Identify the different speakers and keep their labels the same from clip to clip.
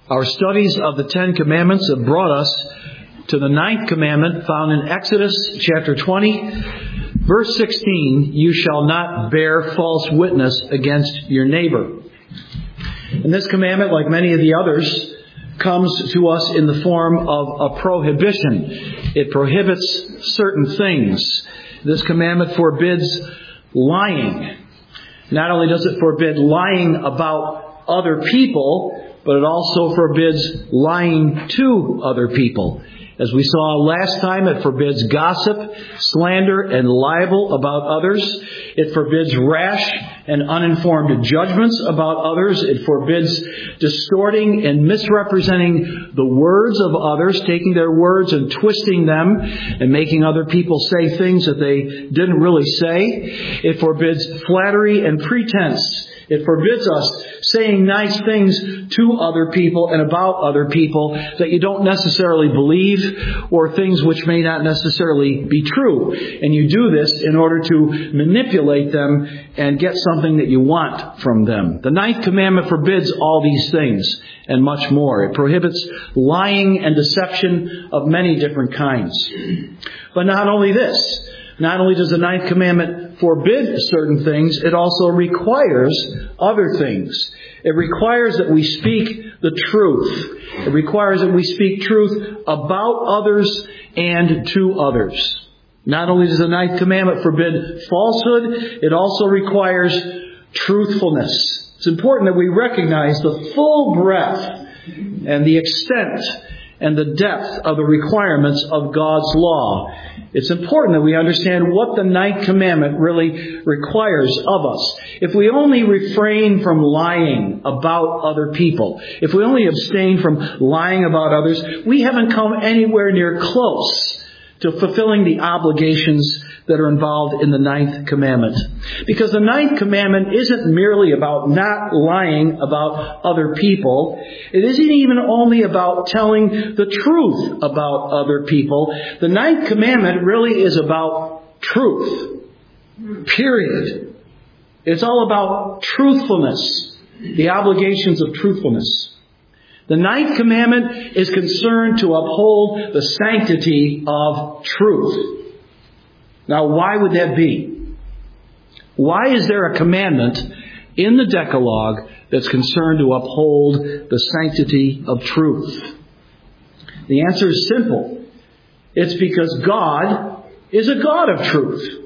Speaker 1: Our studies of the Ten Commandments have brought us to the ninth commandment found in Exodus chapter 20, verse 16, "You shall not bear false witness against your neighbor." And this commandment, like many of the others, comes to us in the form of a prohibition. It prohibits certain things. This commandment forbids lying. Not only does it forbid lying about other people, but it also forbids lying to other people. As we saw last time, it forbids gossip, slander, and libel about others. It forbids rash and uninformed judgments about others. It forbids distorting and misrepresenting the words of others, taking their words and twisting them and making other people say things that they didn't really say. It forbids flattery and pretense. It forbids us saying nice things to other people and about other people that you don't necessarily believe, or things which may not necessarily be true. And you do this in order to manipulate them and get something that you want from them. The ninth commandment forbids all these things and much more. It prohibits lying and deception of many different kinds. But not only this. Not only does the ninth commandment forbid certain things, it also requires other things. It requires that we speak the truth. It requires that we speak truth about others and to others. Not only does the ninth commandment forbid falsehood, it also requires truthfulness. It's important that we recognize the full breadth and the extent and the depth of the requirements of God's law. It's important that we understand what the ninth commandment really requires of us. If we only refrain from lying about other people, if we only abstain from lying about others, we haven't come anywhere near close to fulfilling the obligations that are involved in the ninth commandment. Because the ninth commandment isn't merely about not lying about other people. It isn't even only about telling the truth about other people. The ninth commandment really is about truth. Period. It's all about truthfulness. The obligations of truthfulness. The ninth commandment is concerned to uphold the sanctity of truth. Now, why would that be? Why is there a commandment in the Decalogue that's concerned to uphold the sanctity of truth? The answer is simple. It's because God is a God of truth.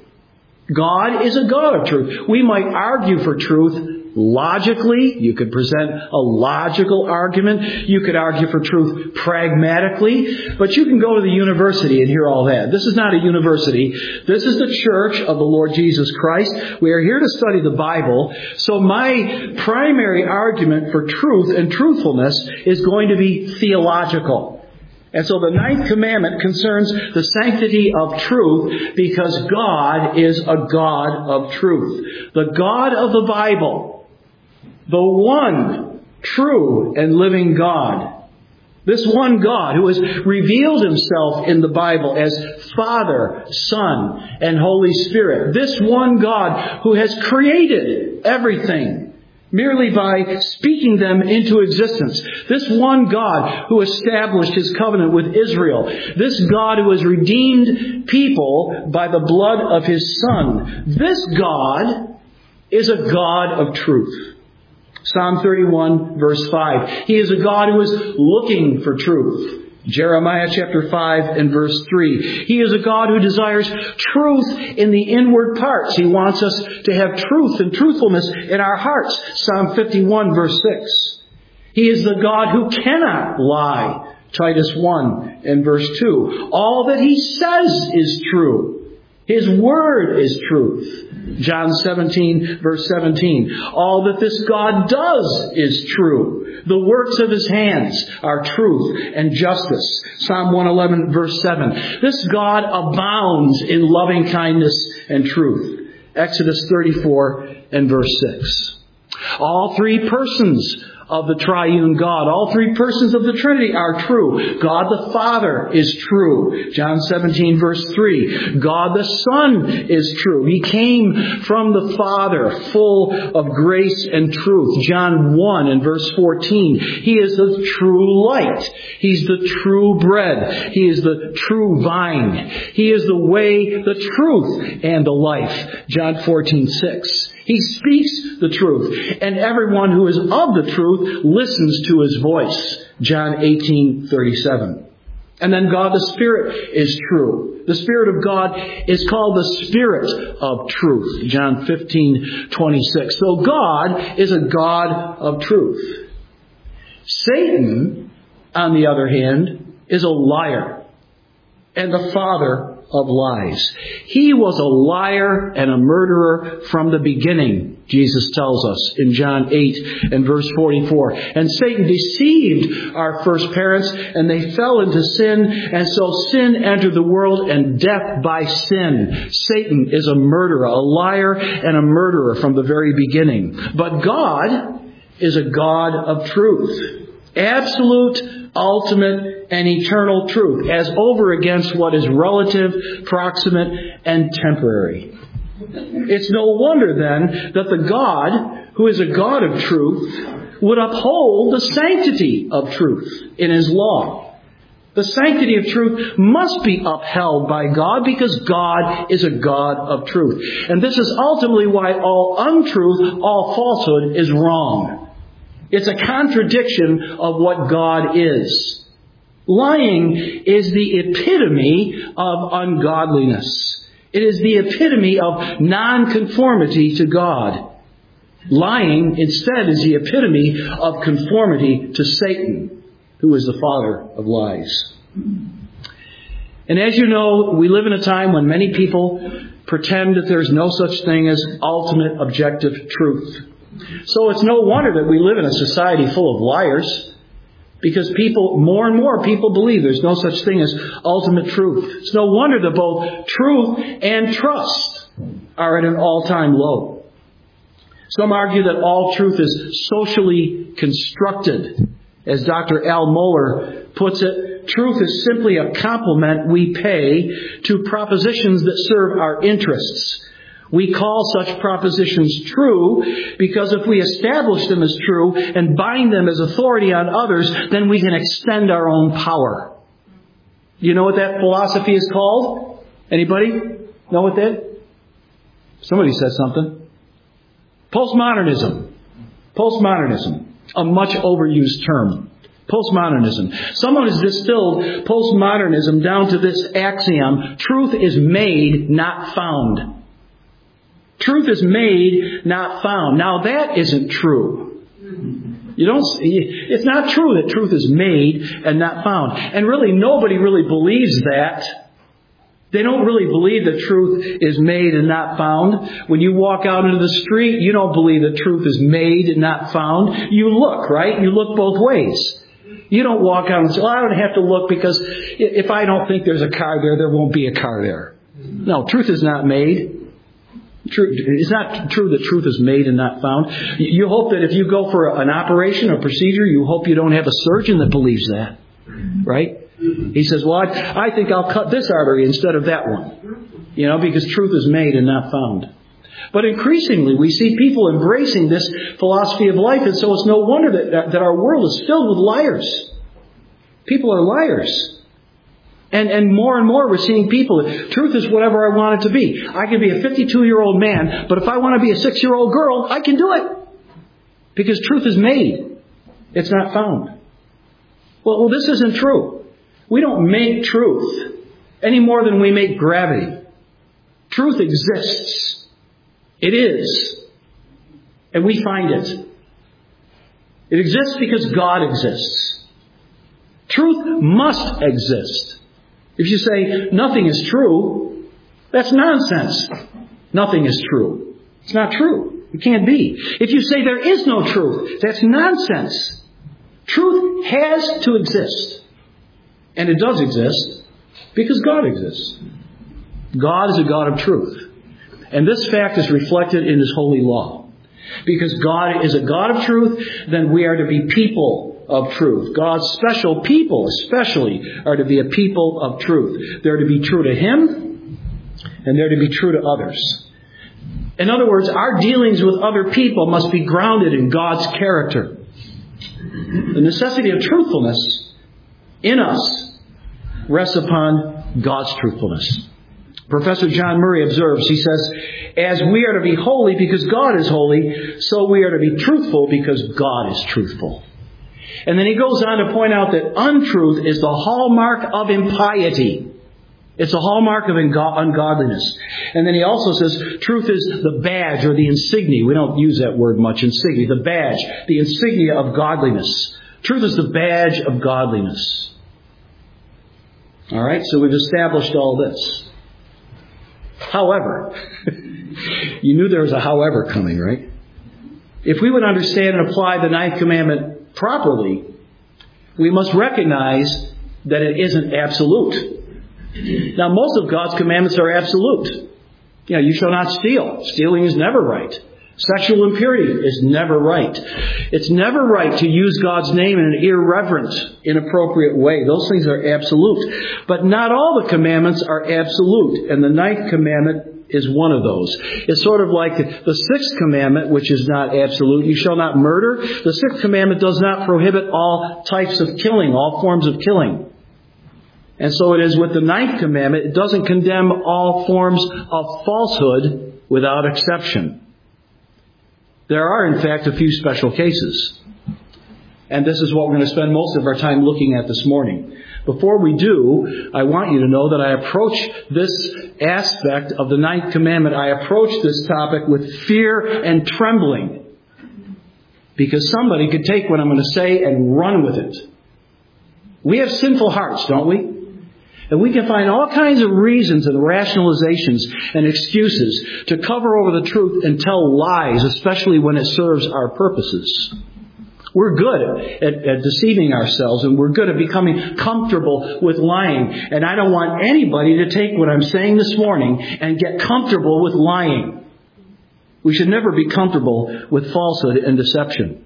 Speaker 1: God is a God of truth. We might argue for truth logically. You could present a logical argument. You could argue for truth pragmatically. But you can go to the university and hear all that. This is not a university. This is the church of the Lord Jesus Christ. We are here to study the Bible. So my primary argument for truth and truthfulness is going to be theological. And so the ninth commandment concerns the sanctity of truth because God is a God of truth. The God of the Bible, the one true and living God. This one God who has revealed himself in the Bible as Father, Son, and Holy Spirit. This one God who has created everything merely by speaking them into existence. This one God who established His covenant with Israel. This God who has redeemed people by the blood of His Son. This God is a God of truth. Psalm 31 verse 5. He is a God who is looking for truth. Jeremiah chapter 5 and verse 3. He is a God who desires truth in the inward parts. He wants us to have truth and truthfulness in our hearts. Psalm 51 verse 6. He is the God who cannot lie. Titus 1 and verse 2. All that He says is true. His word is truth. John 17 verse 17. All that this God does is true. The works of His hands are truth and justice. Psalm 111 verse 7. This God abounds in loving kindness and truth. Exodus 34 and verse 6. All three persons of the triune God. All three persons of the Trinity are true. God the Father is true. John 17 verse 3. God the Son is true. He came from the Father, full of grace and truth. John 1 and verse 14. He is the true light. He's the true bread. He is the true vine. He is the way, the truth, and the life. John 14:6. He speaks the truth, and everyone who is of the truth listens to His voice. John 18:37. And then God the Spirit is true. The Spirit of God is called the Spirit of truth. John 15:26. So God is a God of truth. Satan, on the other hand, is a liar and the father of lies. He was a liar and a murderer from the beginning, Jesus tells us in John 8 and verse 44. And Satan deceived our first parents, and they fell into sin, and so sin entered the world, and death by sin. Satan is a murderer, a liar and a murderer from the very beginning. But God is a God of truth. Absolute, ultimate, and eternal truth, as over against what is relative, proximate, and temporary. It's no wonder then that the God, who is a God of truth, would uphold the sanctity of truth in His law. The sanctity of truth must be upheld by God because God is a God of truth. And this is ultimately why all untruth, all falsehood is wrong. It's a contradiction of what God is. Lying is the epitome of ungodliness. It is the epitome of nonconformity to God. Lying, instead, is the epitome of conformity to Satan, who is the father of lies. And as you know, we live in a time when many people pretend that there's no such thing as ultimate objective truth. So it's no wonder that we live in a society full of liars, because more and more people believe there's no such thing as ultimate truth. It's no wonder that both truth and trust are at an all-time low. Some argue that all truth is socially constructed. As Dr. Al Mohler puts it, truth is simply a compliment we pay to propositions that serve our interests. We call such propositions true because if we establish them as true and bind them as authority on others, then we can extend our own power. You know what that philosophy is called? Anybody know what that? Somebody said something. Postmodernism. Postmodernism. A much overused term. Postmodernism. Someone has distilled postmodernism down to this axiom: truth is made, not found. Truth is made, not found. Now that isn't true. It's not true that truth is made and not found. And really, nobody really believes that. They don't really believe that truth is made and not found. When you walk out into the street, you don't believe that truth is made and not found. You look, right? You look both ways. You don't walk out and say, well, I don't have to look because if I don't think there's a car there, there won't be a car there. No, truth is not made. It's not true that truth is made and not found. You hope that if you go for an operation or procedure, you hope you don't have a surgeon that believes that. Right? He says, well, I think I'll cut this artery instead of that one. Because truth is made and not found. But increasingly, we see people embracing this philosophy of life, and so it's no wonder that our world is filled with liars. People are liars. And more we're seeing people, truth is whatever I want it to be. I can be a 52-year-old man, but if I want to be a 6-year-old girl, I can do it. Because truth is made. It's not found. Well, this isn't true. We don't make truth any more than we make gravity. Truth exists. It is. And we find it. It exists because God exists. Truth must exist. If you say nothing is true, that's nonsense. Nothing is true. It's not true. It can't be. If you say there is no truth, that's nonsense. Truth has to exist. And it does exist because God exists. God is a God of truth. And this fact is reflected in His holy law. Because God is a God of truth, then we are to be people of truth. God's special people, especially, are to be a people of truth. They're to be true to Him, and they're to be true to others. In other words, our dealings with other people must be grounded in God's character. The necessity of truthfulness in us rests upon God's truthfulness. Professor John Murray observes, he says, as we are to be holy because God is holy, so we are to be truthful because God is truthful. And then he goes on to point out that untruth is the hallmark of impiety. It's a hallmark of ungodliness. And then he also says truth is the badge or the insignia. We don't use that word much, insignia. The badge, the insignia of godliness. Truth is the badge of godliness. All right, so we've established all this. However, you knew there was a however coming, right? If we would understand and apply the ninth commandment properly, we must recognize that it isn't absolute. Now, most of God's commandments are absolute. You shall not steal. Stealing is never right. Sexual impurity is never right. It's never right to use God's name in an irreverent, inappropriate way. Those things are absolute. But not all the commandments are absolute. And the ninth commandment is one of those. It's sort of like the sixth commandment, which is not absolute. You shall not murder. The sixth commandment does not prohibit all types of killing, all forms of killing. And so it is with the ninth commandment. It doesn't condemn all forms of falsehood without exception. There are, in fact, a few special cases. And this is what we're going to spend most of our time looking at this morning. Before we do, I want you to know that I approach this aspect of the ninth commandment, I approach this topic with fear and trembling. Because somebody could take what I'm going to say and run with it. We have sinful hearts, don't we? And we can find all kinds of reasons and rationalizations and excuses to cover over the truth and tell lies, especially when it serves our purposes. We're good at deceiving ourselves, and we're good at becoming comfortable with lying. And I don't want anybody to take what I'm saying this morning and get comfortable with lying. We should never be comfortable with falsehood and deception.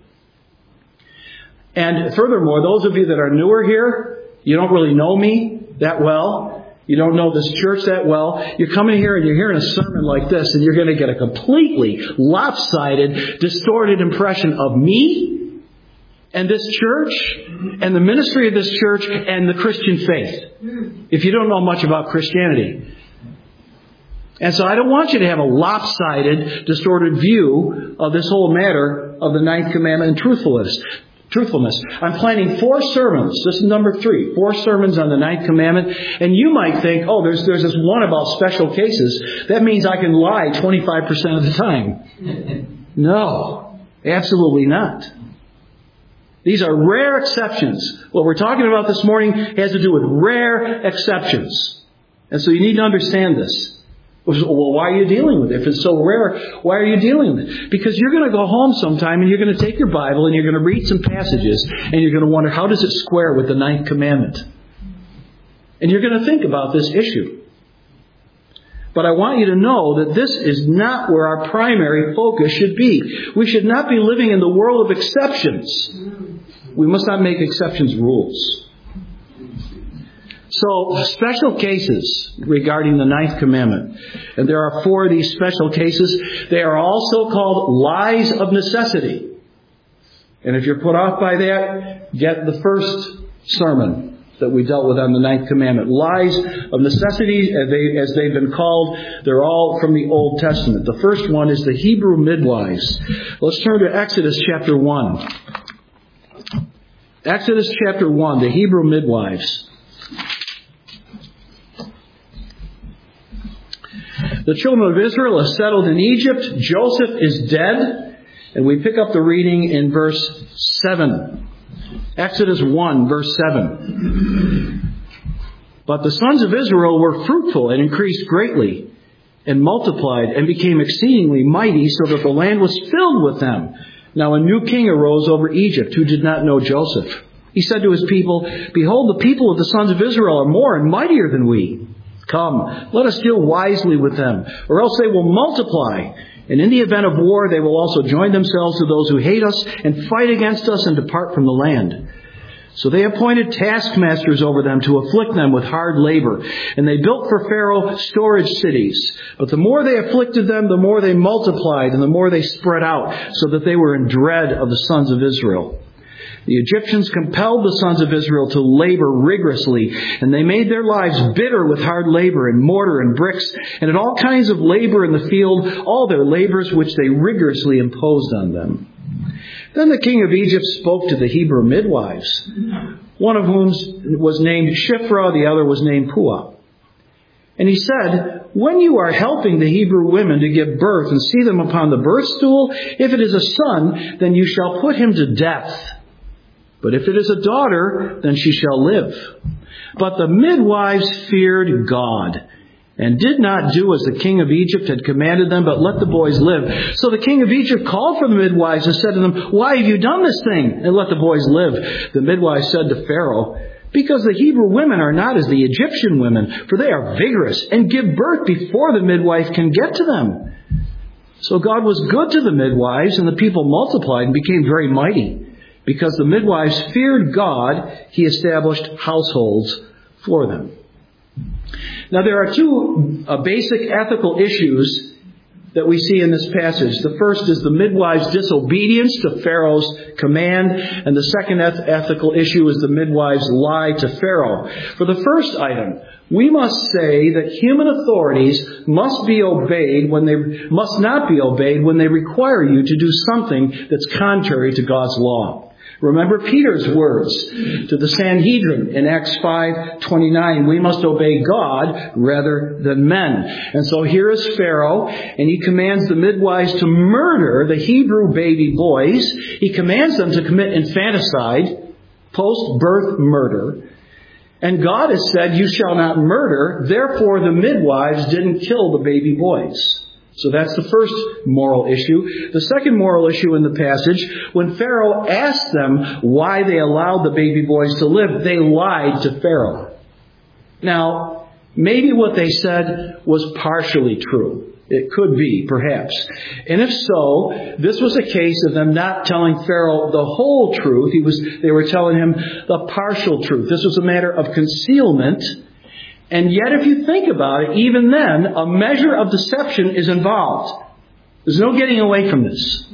Speaker 1: And furthermore, those of you that are newer here, you don't really know me that well. You don't know this church that well. You're coming here and you're hearing a sermon like this, and you're going to get a completely lopsided, distorted impression of me and this church and the ministry of this church and the Christian faith, if you don't know much about Christianity. And so I don't want you to have a lopsided, distorted view of this whole matter of the ninth commandment and truthfulness. I'm planning 4 sermons. This is number 3. 4 sermons on the ninth commandment. And you might think, there's this one about special cases. That means I can lie 25% of the time. No, absolutely not. These are rare exceptions. What we're talking about this morning has to do with rare exceptions. And so you need to understand this. Well, why are you dealing with it? If it's so rare, why are you dealing with it? Because you're going to go home sometime and you're going to take your Bible and you're going to read some passages and you're going to wonder, how does it square with the ninth commandment? And you're going to think about this issue. But I want you to know that this is not where our primary focus should be. We should not be living in the world of exceptions. We must not make exceptions rules. So, special cases regarding the ninth commandment. And there are 4 of these special cases. They are also called lies of necessity. And if you're put off by that, get the first sermon that we dealt with on the ninth commandment. Lies of necessity, as they've been called, they're all from the Old Testament. The first one is the Hebrew midwives. Let's turn to Exodus chapter 1. Exodus chapter 1, the Hebrew midwives. The children of Israel are settled in Egypt. Joseph is dead. And we pick up the reading in verse 7. Exodus 1, verse 7. But the sons of Israel were fruitful and increased greatly and multiplied and became exceedingly mighty, so that the land was filled with them. Now a new king arose over Egypt who did not know Joseph. He said to his people, "Behold, the people of the sons of Israel are more and mightier than we. Come, let us deal wisely with them, or else they will multiply, And in the event of war, they will also join themselves to those who hate us and fight against us and depart from the land. So they appointed taskmasters over them to afflict them with hard labor. And they built for Pharaoh storage cities. But the more they afflicted them, the more they multiplied and the more they spread out, so that they were in dread of the sons of Israel. The Egyptians compelled the sons of Israel to labor rigorously, and they made their lives bitter with hard labor and mortar and bricks, and in all kinds of labor in the field, all their labors which they rigorously imposed on them. Then the king of Egypt spoke to the Hebrew midwives, one of whom was named Shiphrah, the other was named Puah. And he said, when you are helping the Hebrew women to give birth and see them upon the birth stool, if it is a son, then you shall put him to death. But if it is a daughter, then she shall live. But the midwives feared God, and did not do as the king of Egypt had commanded them, but let the boys live. So the king of Egypt called for the midwives and said to them, why have you done this thing, and let the boys live? The midwives said to Pharaoh, because the Hebrew women are not as the Egyptian women, for they are vigorous, and give birth before the midwife can get to them. So God was good to the midwives, and the people multiplied and became very mighty. Because the midwives feared God, he established households for them. Now there are two basic ethical issues that we see in this passage. The first is the midwives' disobedience to Pharaoh's command, and the second ethical issue is the midwives' lie to Pharaoh. For the first item, we must say that human authorities must not be obeyed when they require you to do something that's contrary to God's law. Remember Peter's words to the Sanhedrin in Acts 5:29. We must obey God rather than men. And so here is Pharaoh, and he commands the midwives to murder the Hebrew baby boys. He commands them to commit infanticide, post-birth murder. And God has said, you shall not murder. Therefore, the midwives didn't kill the baby boys. So that's the first moral issue. The second moral issue in the passage, when Pharaoh asked them why they allowed the baby boys to live, they lied to Pharaoh. Now, maybe what they said was partially true. It could be, perhaps. And if so, this was a case of them not telling Pharaoh the whole truth. They were telling him the partial truth. This was a matter of concealment. And yet, if you think about it, even then, a measure of deception is involved. There's no getting away from this.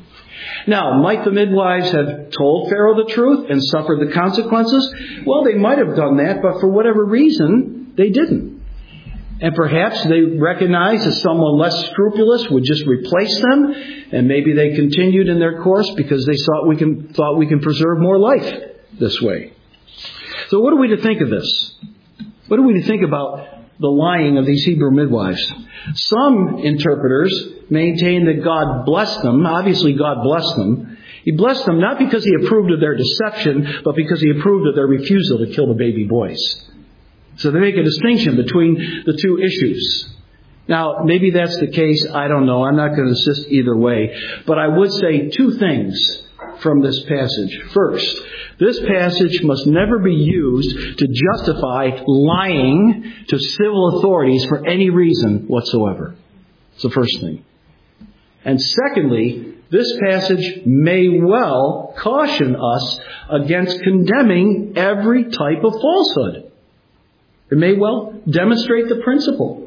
Speaker 1: Now, might the midwives have told Pharaoh the truth and suffered the consequences? Well, they might have done that, but for whatever reason, they didn't. And perhaps they recognized that someone less scrupulous would just replace them, and maybe they continued in their course because they thought we can preserve more life this way. So what are we to think of this? What are we to think about the lying of these Hebrew midwives? Some interpreters maintain that God blessed them. Obviously, God blessed them. He blessed them not because he approved of their deception, but because he approved of their refusal to kill the baby boys. So they make a distinction between the two issues. Now, maybe that's the case. I don't know. I'm not going to insist either way. But I would say two things from this passage. First, this passage must never be used to justify lying to civil authorities for any reason whatsoever. It's the first thing. And secondly, this passage may well caution us against condemning every type of falsehood. It may well demonstrate the principle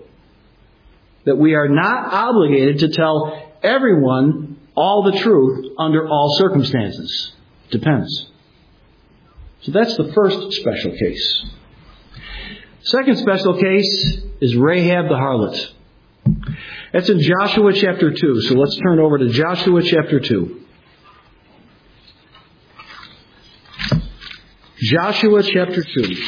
Speaker 1: that we are not obligated to tell everyone all the truth under all circumstances. Depends. So that's the first special case. Second special case is Rahab the harlot. That's in Joshua chapter 2. So let's turn over to Joshua chapter 2. Joshua chapter 2.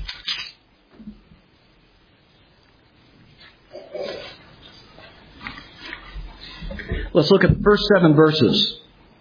Speaker 1: Let's look at the first 7 verses.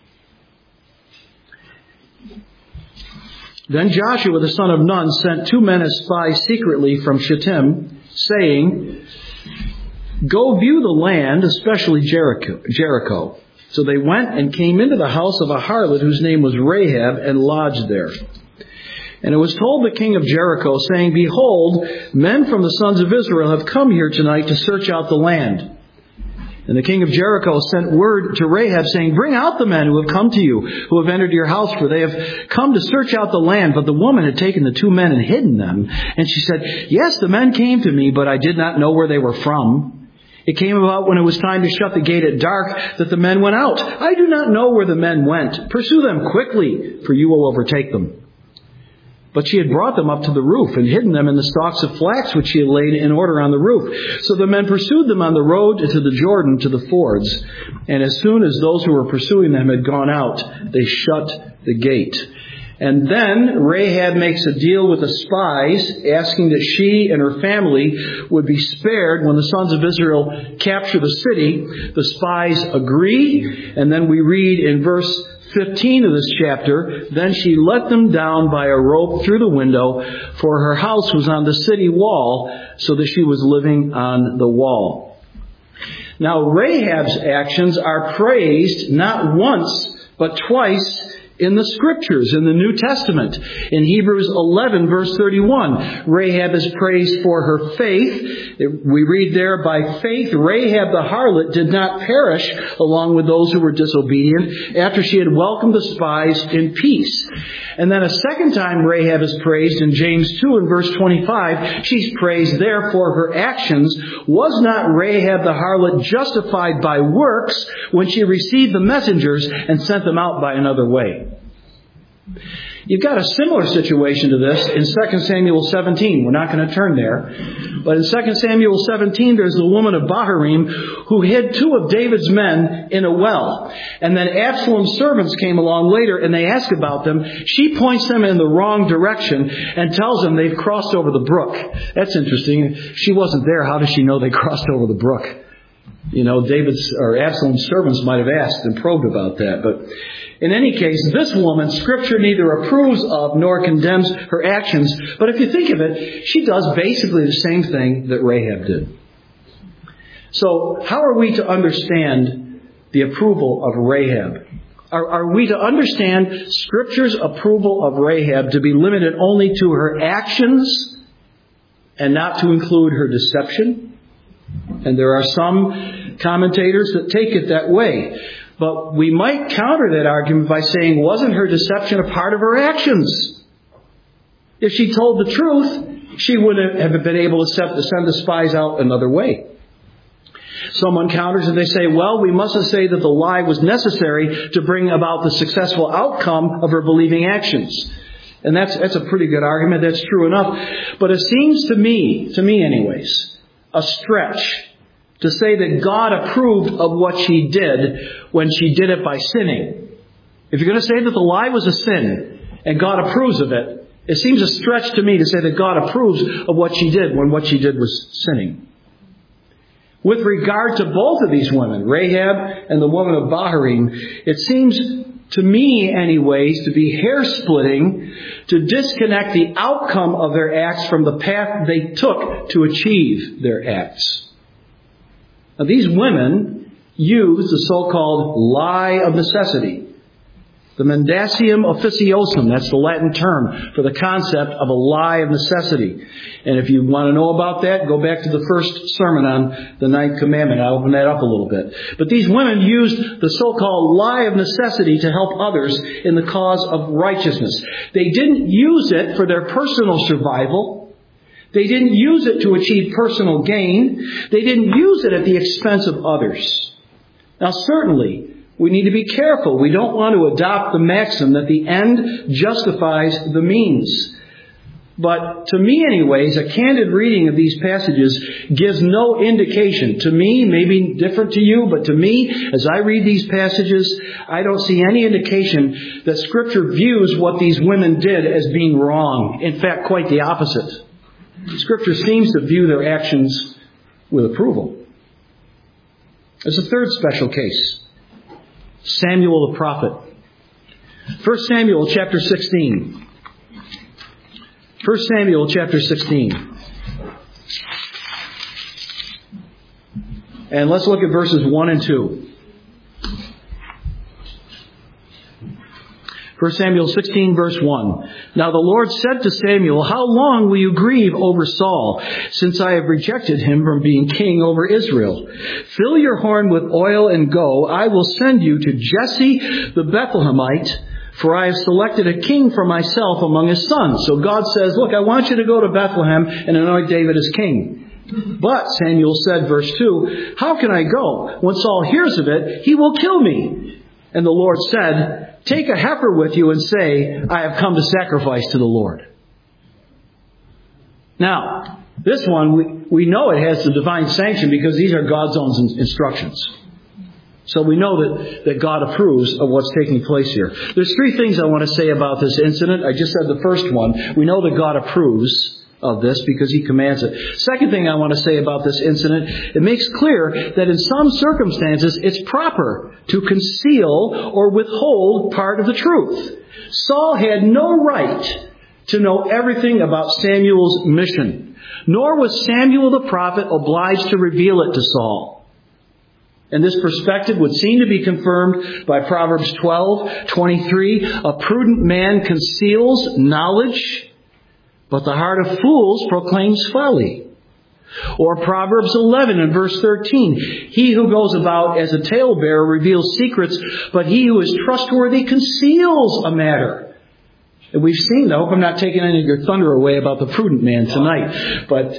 Speaker 1: Then Joshua the son of Nun sent 2 men as spies secretly from Shittim, saying, go view the land, especially Jericho. So they went and came into the house of a harlot whose name was Rahab, and lodged there. And it was told the king of Jericho, saying, behold, men from the sons of Israel have come here tonight to search out the land. And the king of Jericho sent word to Rahab, saying, "Bring out the men who have come to you, who have entered your house, for they have come to search out the land." But the woman had taken the 2 men and hidden them. And she said, "Yes, the men came to me, but I did not know where they were from. It came about when it was time to shut the gate at dark that the men went out. I do not know where the men went. Pursue them quickly, for you will overtake them." But she had brought them up to the roof and hidden them in the stalks of flax which she had laid in order on the roof. So the men pursued them on the road to the Jordan, to the fords. And as soon as those who were pursuing them had gone out, they shut the gate. And then Rahab makes a deal with the spies, asking that she and her family would be spared when the sons of Israel capture the city. The spies agree, and then we read in verse 15 of this chapter, "Then she let them down by a rope through the window, for her house was on the city wall, so that she was living on the wall." Now, Rahab's actions are praised not once, but twice in the Scriptures, in the New Testament. In Hebrews 11, verse 31, Rahab is praised for her faith. We read there, "By faith Rahab the harlot did not perish along with those who were disobedient, after she had welcomed the spies in peace." And then a second time Rahab is praised in James 2 and verse 25. She's praised there for her actions. "Was not Rahab the harlot justified by works when she received the messengers and sent them out by another way?" You've got a similar situation to this in 2 Samuel 17. We're not going to turn there. But in 2 Samuel 17, there's the woman of Bahurim who hid 2 of David's men in a well. And then Absalom's servants came along later and they ask about them. She points them in the wrong direction and tells them they've crossed over the brook. That's interesting. She wasn't there. How does she know they crossed over the brook? You know, Absalom's servants might have asked and probed about that. But in any case, this woman, Scripture neither approves of nor condemns her actions. But if you think of it, she does basically the same thing that Rahab did. So how are we to understand the approval of Rahab? Are we to understand Scripture's approval of Rahab to be limited only to her actions and not to include her deception? And there are some commentators that take it that way. But we might counter that argument by saying, wasn't her deception a part of her actions? If she told the truth, she wouldn't have been able to send the spies out another way. Someone counters and they say, well, we mustn't say that the lie was necessary to bring about the successful outcome of her believing actions. And that's a pretty good argument. That's true enough. But it seems to me anyways, a stretch to say that God approved of what she did when she did it by sinning. If you're going to say that the lie was a sin and God approves of it, it seems a stretch to me to say that God approves of what she did when what she did was sinning. With regard to both of these women, Rahab and the woman of Bahurim, it seems to me anyways to be hair-splitting to disconnect the outcome of their acts from the path they took to achieve their acts. Now, these women use the so-called lie of necessity. The mendacium officiosum, that's the Latin term for the concept of a lie of necessity. And if you want to know about that, go back to the first sermon on the 9th commandment. I'll open that up a little bit. But these women used the so-called lie of necessity to help others in the cause of righteousness. They didn't use it for their personal survival. They didn't use it to achieve personal gain. They didn't use it at the expense of others. Now, certainly, we need to be careful. We don't want to adopt the maxim that the end justifies the means. But to me anyways, a candid reading of these passages gives no indication. To me, maybe different to you, but to me, as I read these passages, I don't see any indication that Scripture views what these women did as being wrong. In fact, quite the opposite. Scripture seems to view their actions with approval. There's a third special case. Samuel the prophet. 1 Samuel chapter 16. 1 Samuel chapter 16. And let's look at verses 1 and 2. 1 1 Samuel 16, verse 1. Now the Lord said to Samuel, how long will you grieve over Saul, since I have rejected him from being king over Israel? Fill your horn with oil and go. I will send you to Jesse the Bethlehemite, for I have selected a king for myself among his sons. So God says, look, I want you to go to Bethlehem and anoint David as king. But, Samuel said, verse 2, how can I go? When Saul hears of it, he will kill me. And the Lord said, take a heifer with you and say, I have come to sacrifice to the Lord. Now, this one, we know it has the divine sanction because these are God's own instructions. So we know that God approves of what's taking place here. There's three things I want to say about this incident. I just said the first one. We know that God approves of this because He commands it. Second thing I want to say about this incident, it makes clear that in some circumstances it's proper to conceal or withhold part of the truth. Saul had no right to know everything about Samuel's mission, nor was Samuel the prophet obliged to reveal it to Saul. And this perspective would seem to be confirmed by Proverbs 12:23. A prudent man conceals knowledge, but the heart of fools proclaims folly. Or Proverbs 11 and verse 13. He who goes about as a talebearer reveals secrets, but he who is trustworthy conceals a matter. And we've seen, I hope I'm not taking any of your thunder away about the prudent man tonight, but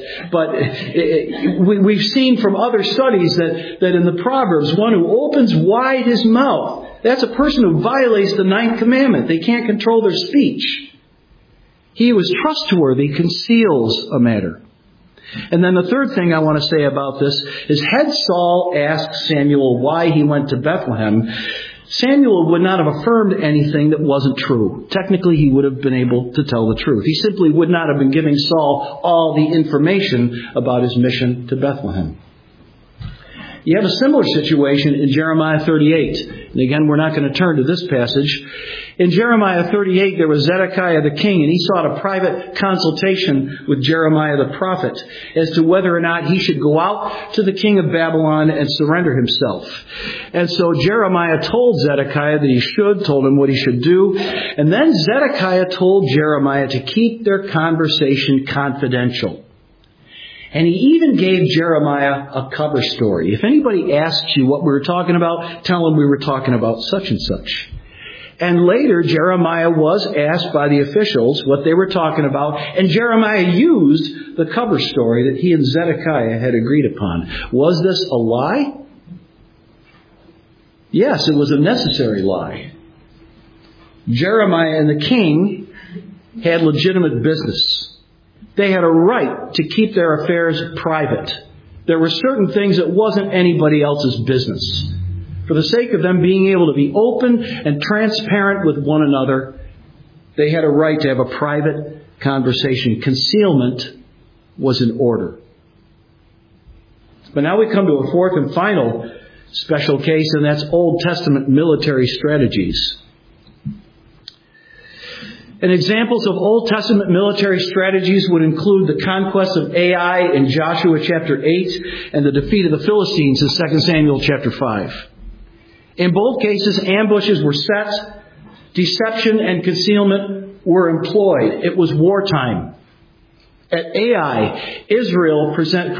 Speaker 1: we've seen from other studies that in the Proverbs, one who opens wide his mouth, that's a person who violates the 9th commandment. They can't control their speech. He who is trustworthy conceals a matter. And then the third thing I want to say about this is, had Saul asked Samuel why he went to Bethlehem, Samuel would not have affirmed anything that wasn't true. Technically, he would have been able to tell the truth. He simply would not have been giving Saul all the information about his mission to Bethlehem. You have a similar situation in Jeremiah 38. And again, we're not going to turn to this passage. In Jeremiah 38, there was Zedekiah the king, and he sought a private consultation with Jeremiah the prophet as to whether or not he should go out to the king of Babylon and surrender himself. And so Jeremiah told Zedekiah that he should, told him what he should do. And then Zedekiah told Jeremiah to keep their conversation confidential. And he even gave Jeremiah a cover story. If anybody asks you what we were talking about, tell them we were talking about such and such. And later, Jeremiah was asked by the officials what they were talking about, and Jeremiah used the cover story that he and Zedekiah had agreed upon. Was this a lie? Yes, it was a necessary lie. Jeremiah and the king had legitimate business. They had a right to keep their affairs private. There were certain things that wasn't anybody else's business. For the sake of them being able to be open and transparent with one another, they had a right to have a private conversation. Concealment was in order. But now we come to a fourth and final special case, and that's Old Testament military strategies. And examples of Old Testament military strategies would include the conquest of Ai in Joshua chapter 8 and the defeat of the Philistines in 2 Samuel chapter 5. In both cases, ambushes were set, deception and concealment were employed. It was wartime. At Ai, Israel pretended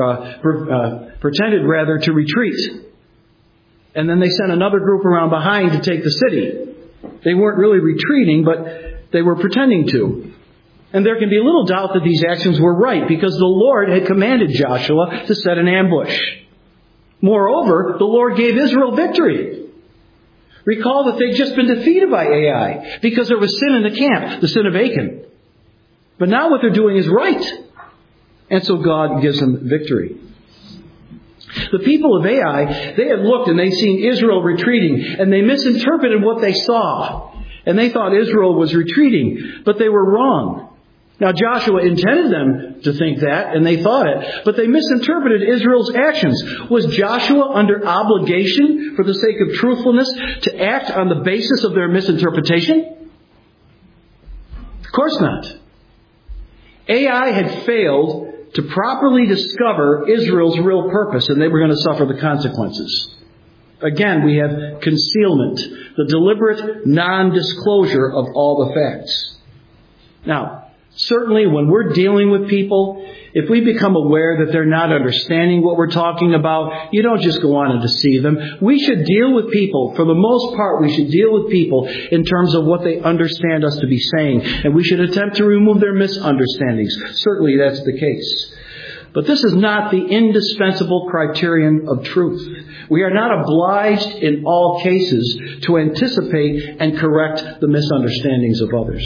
Speaker 1: to retreat. And then they sent another group around behind to take the city. They weren't really retreating, but they were pretending to. And there can be little doubt that these actions were right because the Lord had commanded Joshua to set an ambush. Moreover, the Lord gave Israel victory. Recall that they'd just been defeated by Ai because there was sin in the camp, the sin of Achan. But now what they're doing is right. And so God gives them victory. The people of Ai, they had looked and they'd seen Israel retreating, and they misinterpreted what they saw. And they thought Israel was retreating, but they were wrong. Now Joshua intended them to think that, and they thought it, but they misinterpreted Israel's actions. Was Joshua under obligation, for the sake of truthfulness, to act on the basis of their misinterpretation? Of course not. Ai had failed to properly discover Israel's real purpose, and they were going to suffer the consequences. Again, we have concealment, the deliberate non-disclosure of all the facts. Now, certainly when we're dealing with people, if we become aware that they're not understanding what we're talking about, you don't just go on and deceive them. We should deal with people. For the most part, we should deal with people in terms of what they understand us to be saying. And we should attempt to remove their misunderstandings. Certainly that's the case. But this is not the indispensable criterion of truth. We are not obliged in all cases to anticipate and correct the misunderstandings of others.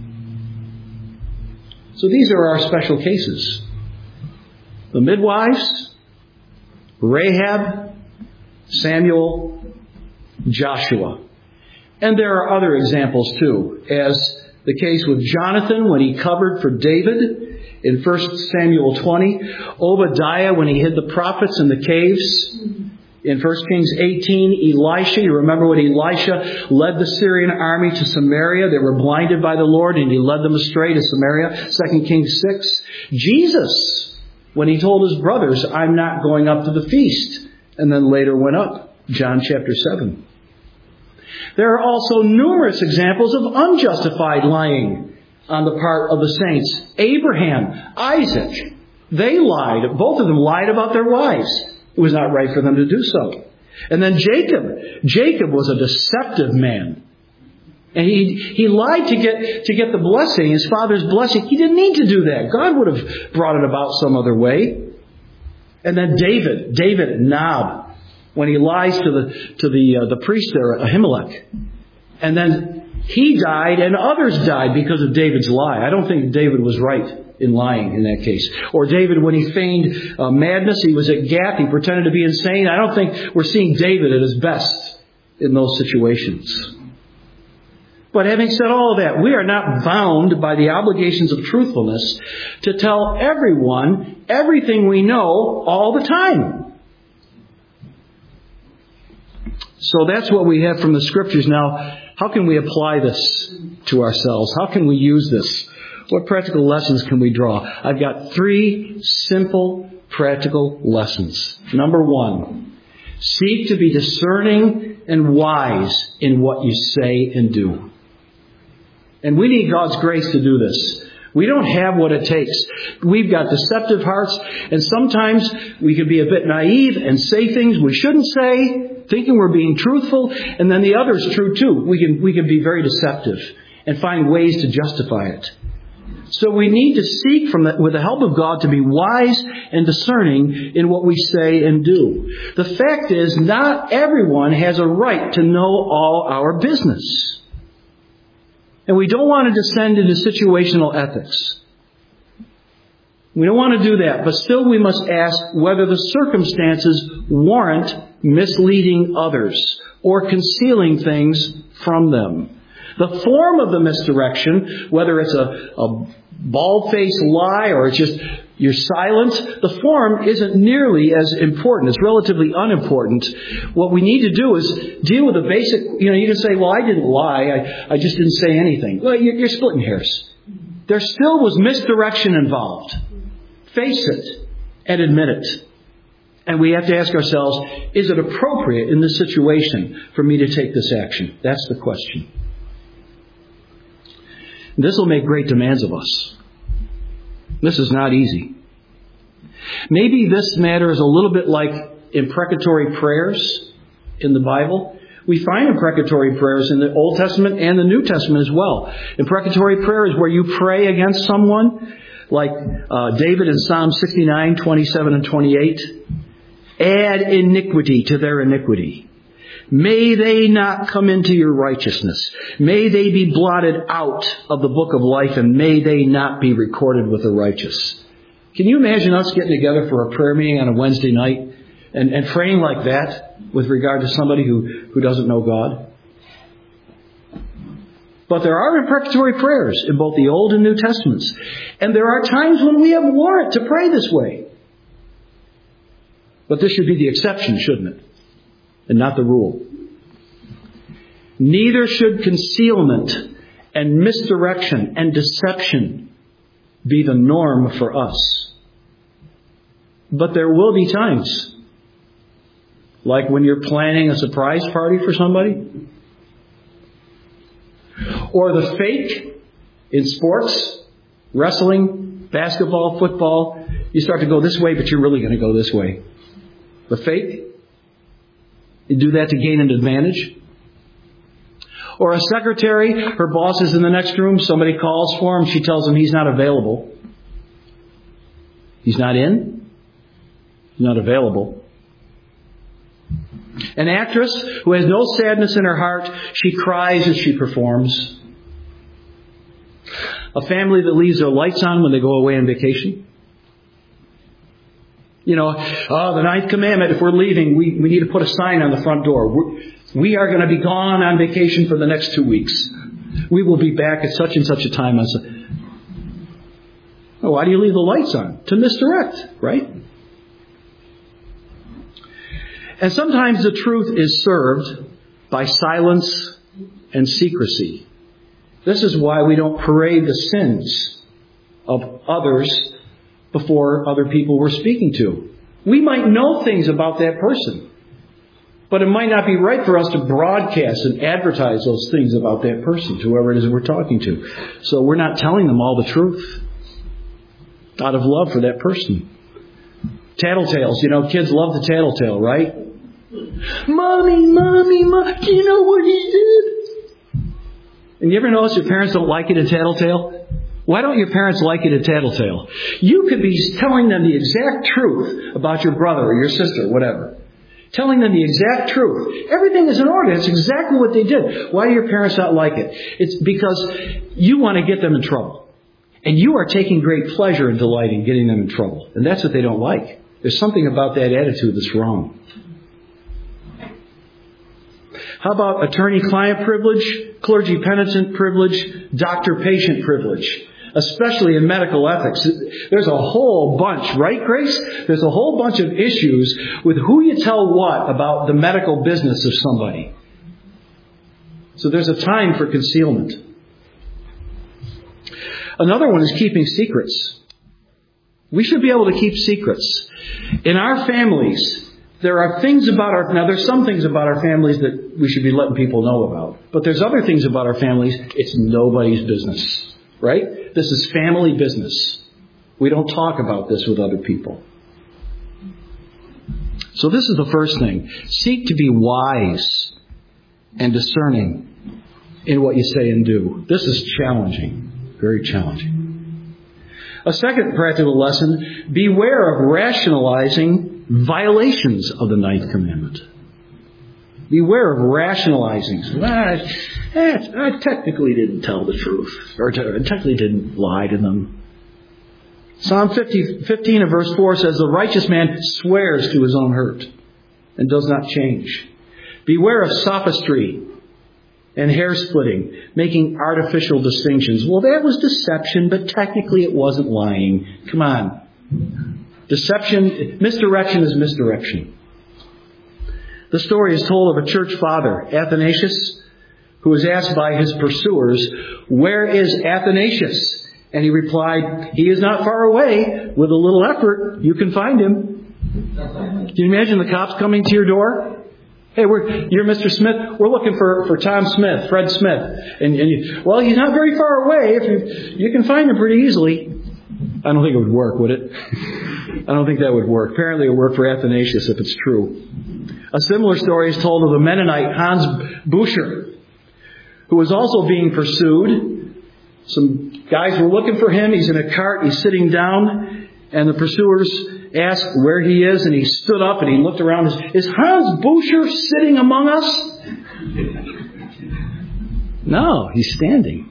Speaker 1: So these are our special cases. The midwives, Rahab, Samuel, Joshua. And there are other examples too, as the case with Jonathan when he covered for David in 1 Samuel 20, Obadiah when he hid the prophets in the caves. In 1 Kings 18, Elisha, you remember when Elisha led the Syrian army to Samaria. They were blinded by the Lord and he led them astray to Samaria. 2 Kings 6. Jesus, when he told his brothers, I'm not going up to the feast. And then later went up. John chapter 7. There are also numerous examples of unjustified lying on the part of the saints. Abraham, Isaac, they lied. Both of them lied about their wives. It was not right for them to do so. And then Jacob was a deceptive man. And he lied to get the blessing, his father's blessing. He didn't need to do that. God would have brought it about some other way. And then David Nob, when he lies to the priest there, Ahimelech. And then he died and others died because of David's lie. I don't think David was right in lying in that case. Or David, when he feigned madness, he was at Gath, he pretended to be insane. I don't think we're seeing David at his best in those situations. But having said all of that, we are not bound by the obligations of truthfulness to tell everyone everything we know all the time. So that's what we have from the Scriptures. Now, how can we apply this to ourselves? How can we use this? What practical lessons can we draw? I've got 3 simple practical lessons. Number 1, seek to be discerning and wise in what you say and do. And we need God's grace to do this. We don't have what it takes. We've got deceptive hearts, and sometimes we can be a bit naive and say things we shouldn't say, thinking we're being truthful, and then the other is true too. We can be very deceptive and find ways to justify it. So we need to seek with the help of God to be wise and discerning in what we say and do. The fact is, not everyone has a right to know all our business. And we don't want to descend into situational ethics. We don't want to do that, but still we must ask whether the circumstances warrant misleading others or concealing things from them. The form of the misdirection, whether it's a bald-faced lie or it's just you're silent, the form isn't nearly as important. It's relatively unimportant. What we need to do is deal with the basic, you can say, well, I didn't lie. I just didn't say anything. Well, you're splitting hairs. There still was misdirection involved. Face it and admit it. And we have to ask ourselves, is it appropriate in this situation for me to take this action? That's the question. This will make great demands of us. This is not easy. Maybe this matter is a little bit like imprecatory prayers in the Bible. We find imprecatory prayers in the Old Testament and the New Testament as well. Imprecatory prayer is where you pray against someone, like David in Psalm 69, 27 and 28. Add iniquity to their iniquity. May they not come into your righteousness. May they be blotted out of the book of life, and may they not be recorded with the righteous. Can you imagine us getting together for a prayer meeting on a Wednesday night and praying like that with regard to somebody who doesn't know God? But there are imprecatory prayers in both the Old and New Testaments. And there are times when we have warrant to pray this way. But this should be the exception, shouldn't it? And not the rule. Neither should concealment and misdirection and deception be the norm for us. But there will be times Like when you're planning a surprise party for somebody? Or the fake in sports, wrestling, basketball, football. You start to go this way, but you're really going to go this way. The fake. You do that to gain an advantage. Or a secretary, her boss is in the next room, somebody calls for him, she tells him he's not available. He's not in. He's not available. An actress who has no sadness in her heart, she cries as she performs. A family that leaves their lights on when they go away on vacation. The 9th commandment, if we're leaving, we need to put a sign on the front door. We are going to be gone on vacation for the next 2 weeks. We will be back at such and such a time. Why do you leave the lights on? To misdirect, right? And sometimes the truth is served by silence and secrecy. This is why we don't parade the sins of others before other people we're speaking to. We might know things about that person, but it might not be right for us to broadcast and advertise those things about that person, to whoever it is we're talking to. So we're not telling them all the truth out of love for that person. Tattletales. Kids love the tattletale, right? Mommy, do you know what he did? And you ever notice your parents don't like it in tattletale? Why don't your parents like it in tattletale? You could be telling them the exact truth about your brother or your sister, whatever. Telling them the exact truth. Everything is in order. It's exactly what they did. Why do your parents not like it? It's because you want to get them in trouble. And you are taking great pleasure and delight in getting them in trouble. And that's what they don't like. There's something about that attitude that's wrong. How about attorney-client privilege, clergy-penitent privilege, doctor-patient privilege? Especially in medical ethics. There's a whole bunch, right, Grace? There's a whole bunch of issues with who you tell what about the medical business of somebody. So there's a time for concealment. Another one is keeping secrets. We should be able to keep secrets. In our families, there are things about there's some things about our families that we should be letting people know about. But there's other things about our families, it's nobody's business. Right? This is family business. We don't talk about this with other people. So this is the first thing. Seek to be wise and discerning in what you say and do. This is challenging. Very challenging. A second practical lesson, beware of rationalizing violations of the 9th commandment. Beware of rationalizing. I technically didn't tell the truth. Or technically didn't lie to them. Psalm 15 and verse 4 says, the righteous man swears to his own hurt and does not change. Beware of sophistry and hair-splitting, making artificial distinctions. Well, that was deception, but technically it wasn't lying. Come on. Deception, misdirection is misdirection. The story is told of a church father, Athanasius, who was asked by his pursuers, where is Athanasius? And he replied, he is not far away. With a little effort, you can find him. Can you imagine the cops coming to your door? Hey, you're Mr. Smith. We're looking for Tom Smith, Fred Smith. And well, he's not very far away. If you can find him pretty easily. I don't think it would work, would it? I don't think that would work. Apparently it would work for Athanasius if it's true. A similar story is told of the Mennonite Hans Buescher, who was also being pursued. Some guys were looking for him. He's in a cart. He's sitting down. And the pursuers asked where he is. And he stood up and he looked around. Is Hans Buescher sitting among us? No, he's standing.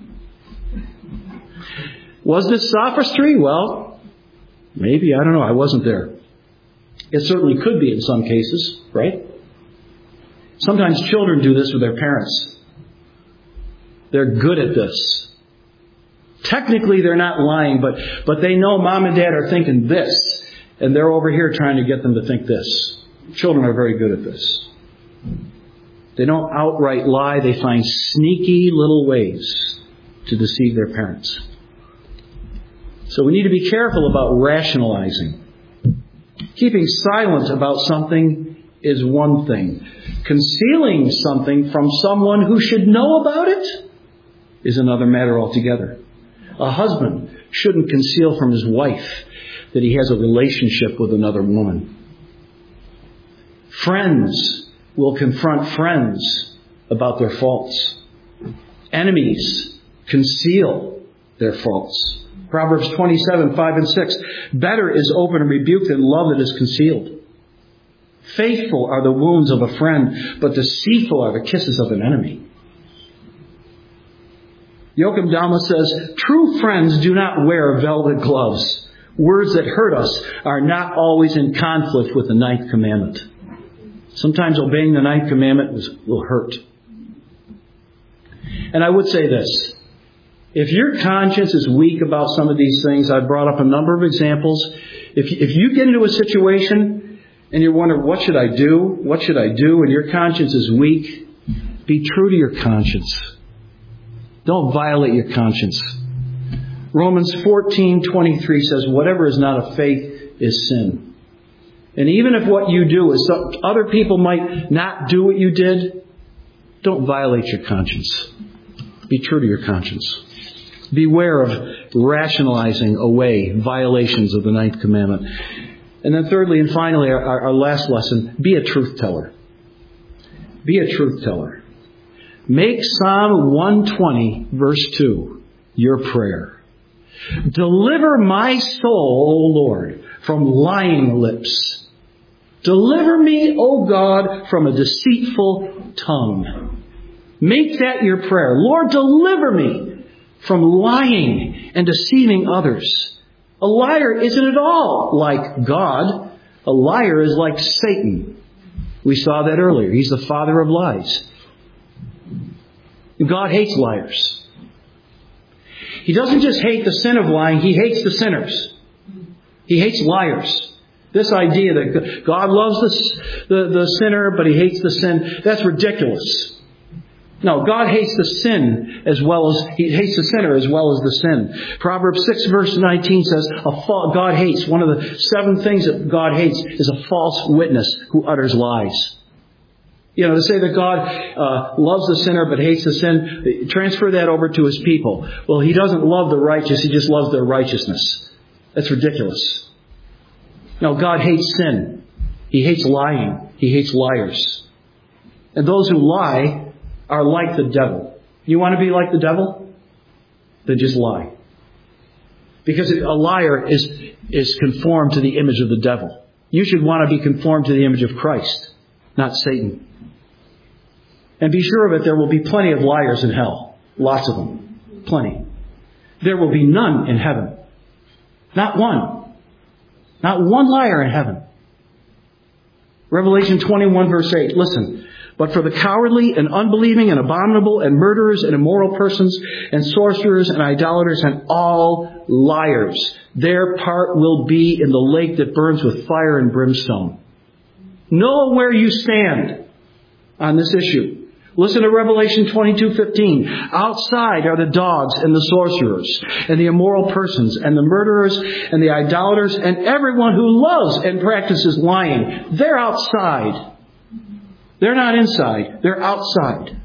Speaker 1: Was this sophistry? Well, maybe. I don't know. I wasn't there. It certainly could be in some cases, right? Sometimes children do this with their parents. They're good at this. Technically, they're not lying, but they know mom and dad are thinking this, and they're over here trying to get them to think this. Children are very good at this. They don't outright lie. They find sneaky little ways to deceive their parents. So we need to be careful about rationalizing. Keeping silent about something is one thing. Concealing something from someone who should know about it is another matter altogether. A husband shouldn't conceal from his wife that he has a relationship with another woman. Friends will confront friends about their faults. Enemies conceal their faults. Proverbs 27:5-6. Better is open rebuke than love that is concealed. Faithful are the wounds of a friend, but deceitful are the kisses of an enemy. Joachim Dahma says, true friends do not wear velvet gloves. Words that hurt us are not always in conflict with the ninth commandment. Sometimes obeying the ninth commandment will hurt. And I would say this. If your conscience is weak about some of these things, I've brought up a number of examples. If you get into a situation and you're wondering, what should I do? What should I do? And your conscience is weak, be true to your conscience. Don't violate your conscience. Romans 14:23 says, whatever is not of faith is sin. And even if what you do is other people might not do what you did, don't violate your conscience. Be true to your conscience. Beware of rationalizing away violations of the ninth commandment. And then thirdly and finally, our last lesson, be a truth teller. Be a truth teller. Make Psalm 120, verse 2, your prayer. Deliver my soul, O Lord, from lying lips. Deliver me, O God, from a deceitful tongue. Make that your prayer. Lord, deliver me from lying and deceiving others. A liar isn't at all like God. A liar is like Satan. We saw that earlier. He's the father of lies. God hates liars. He doesn't just hate the sin of lying, He hates the sinners. He hates liars. This idea that God loves the sinner, but He hates the sin, that's ridiculous. No, God hates the sin as well as He hates the sinner as well as the sin. Proverbs 6 verse 19 says, God hates, one of the 7 things that God hates is a false witness who utters lies. You know, to say that God loves the sinner but hates the sin, transfer that over to His people. Well, He doesn't love the righteous, He just loves their righteousness. That's ridiculous. No, God hates sin. He hates lying. He hates liars. And those who lie are like the devil. You want to be like the devil? Then just lie. Because a liar is conformed to the image of the devil. You should want to be conformed to the image of Christ, not Satan. And be sure of it, there will be plenty of liars in hell. Lots of them. Plenty. There will be none in heaven. Not one. Not one liar in heaven. Revelation 21 verse 8. Listen. But for the cowardly and unbelieving and abominable and murderers and immoral persons and sorcerers and idolaters and all liars, their part will be in the lake that burns with fire and brimstone. Know where you stand on this issue. Listen to Revelation 22:15. Outside are the dogs and the sorcerers and the immoral persons and the murderers and the idolaters and everyone who loves and practices lying. They're outside. They're not inside. They're outside.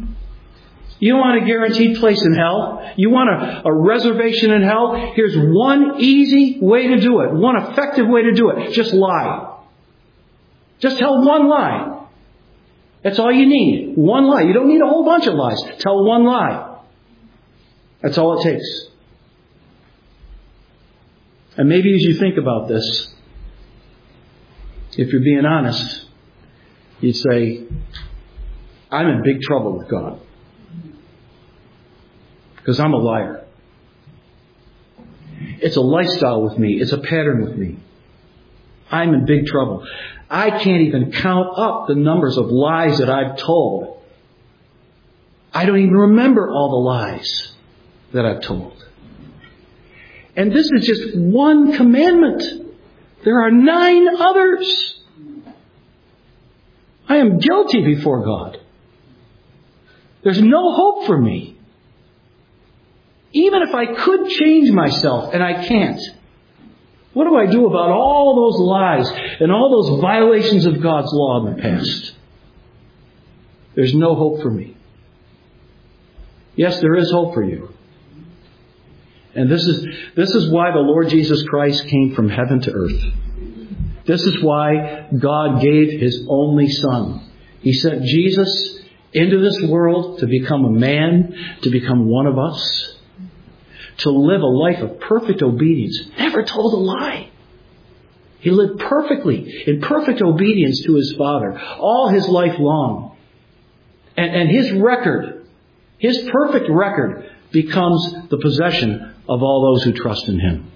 Speaker 1: You want a guaranteed place in hell? You want a reservation in hell? Here's one easy way to do it. One effective way to do it. Just lie. Just tell one lie. That's all you need. One lie. You don't need a whole bunch of lies. Tell one lie. That's all it takes. And maybe as you think about this, if you're being honest, you'd say, I'm in big trouble with God. Because I'm a liar. It's a lifestyle with me. It's a pattern with me. I'm in big trouble. I can't even count up the numbers of lies that I've told. I don't even remember all the lies that I've told. And this is just one commandment. There are 9 others. I am guilty before God. There's no hope for me. Even if I could change myself, and I can't. What do I do about all those lies and all those violations of God's law in the past? There's no hope for me. Yes, there is hope for you. And this is why the Lord Jesus Christ came from heaven to earth. This is why God gave His only Son. He sent Jesus into this world to become a man, to become one of us, to live a life of perfect obedience, never told a lie. He lived perfectly, in perfect obedience to His Father, all His life long. And His record, His perfect record, becomes the possession of all those who trust in Him.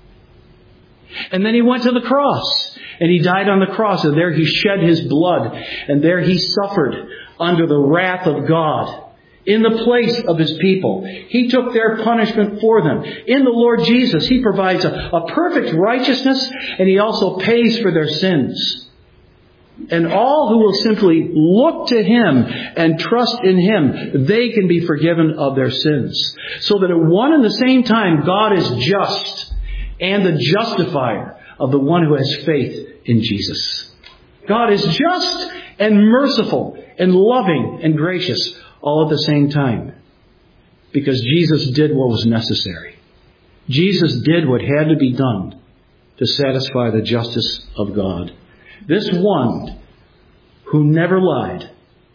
Speaker 1: And then He went to the cross, and He died on the cross, and there He shed His blood, and there He suffered under the wrath of God in the place of His people. He took their punishment for them. In the Lord Jesus, He provides a perfect righteousness, and He also pays for their sins. And all who will simply look to Him and trust in Him, they can be forgiven of their sins. So that at one and the same time, God is just and the justifier of the one who has faith in Jesus. God is just and merciful and loving and gracious all at the same time. Because Jesus did what was necessary. Jesus did what had to be done to satisfy the justice of God. This one who never lied,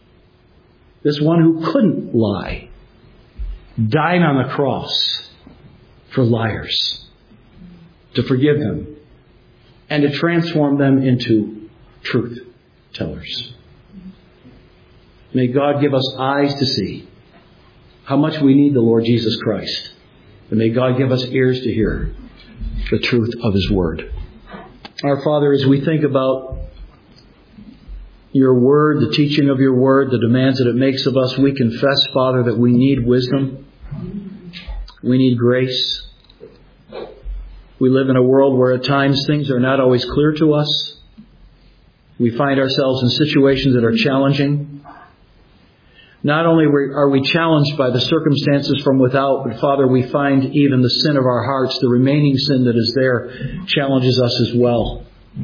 Speaker 1: this one who couldn't lie, died on the cross for liars, to forgive them and to transform them into truth tellers. May God give us eyes to see how much we need the Lord Jesus Christ. And may God give us ears to hear the truth of His Word. Our Father, as we think about Your Word, the teaching of Your Word, the demands that it makes of us, we confess, Father, that we need wisdom. We need grace. We live in a world where at times things are not always clear to us. We find ourselves in situations that are challenging. Not only are we challenged by the circumstances from without, but Father, we find even the sin of our hearts, the remaining sin that is there, challenges us as well.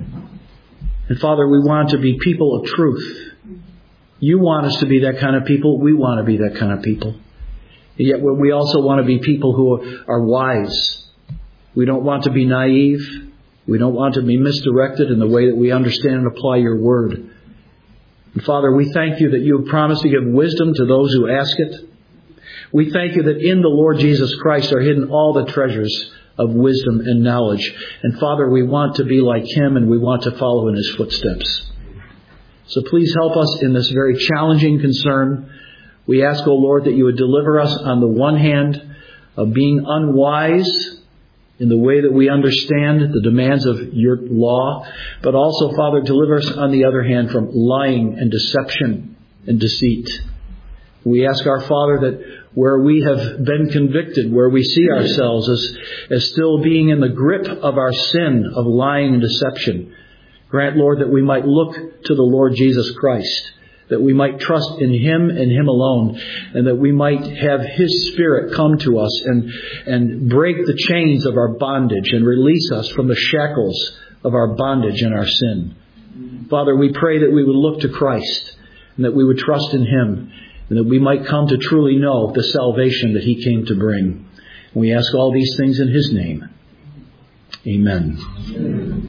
Speaker 1: And Father, we want to be people of truth. You want us to be that kind of people. We want to be that kind of people. And yet we also want to be people who are wise. We don't want to be naive. We don't want to be misdirected in the way that we understand and apply Your Word. And Father, we thank You that You have promised to give wisdom to those who ask it. We thank You that in the Lord Jesus Christ are hidden all the treasures of wisdom and knowledge. And Father, we want to be like Him, and we want to follow in His footsteps. So please help us in this very challenging concern. We ask, O Lord, that You would deliver us on the one hand of being unwise in the way that we understand the demands of Your law, but also, Father, deliver us on the other hand from lying and deception and deceit. We ask our Father that where we have been convicted, where we see ourselves as still being in the grip of our sin of lying and deception, grant, Lord, that we might look to the Lord Jesus Christ, that we might trust in Him and Him alone, and that we might have His Spirit come to us and break the chains of our bondage and release us from the shackles of our bondage and our sin. Father, we pray that we would look to Christ and that we would trust in Him, and that we might come to truly know the salvation that He came to bring. And we ask all these things in His name. Amen.